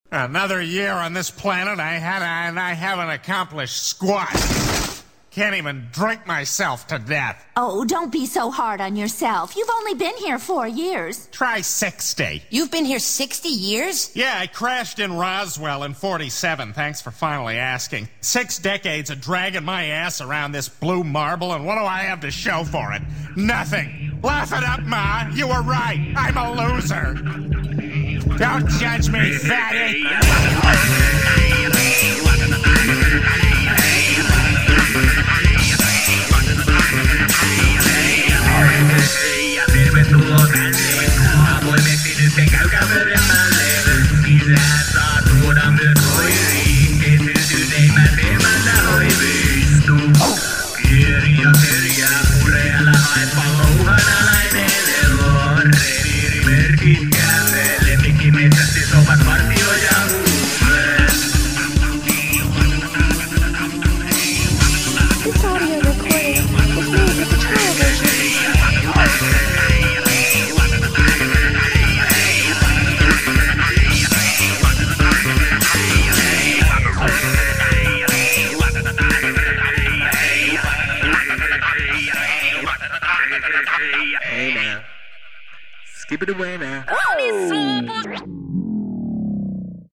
Another year on this planet, and I haven't accomplished squat. Can't even drink myself to death. Oh, don't be so hard on yourself. You've only been here 4 years. Try 60. You've been here 60 years? Yeah, I crashed in Roswell in 47. Thanks for finally asking. 6 decades of dragging my ass around this blue marble, and what do I have to show for it? Nothing. Laugh it up, Ma. You were right. I'm a loser. Don't judge me, fatty. Ja tervetuloa tänne avoimeksi nyt te käykää pörjäämälle. Lisää saa tuoda myös koiriin. Esiintyneimmät emäntä hoivistuu. Kirja kerjää pureella haepa louhanalainen eloon. Reviirimerkit käve. Lemmikimetsästis ovat partioja huumeet. This audio recording is made with the trial version. Hey now, skip it away now. Oh!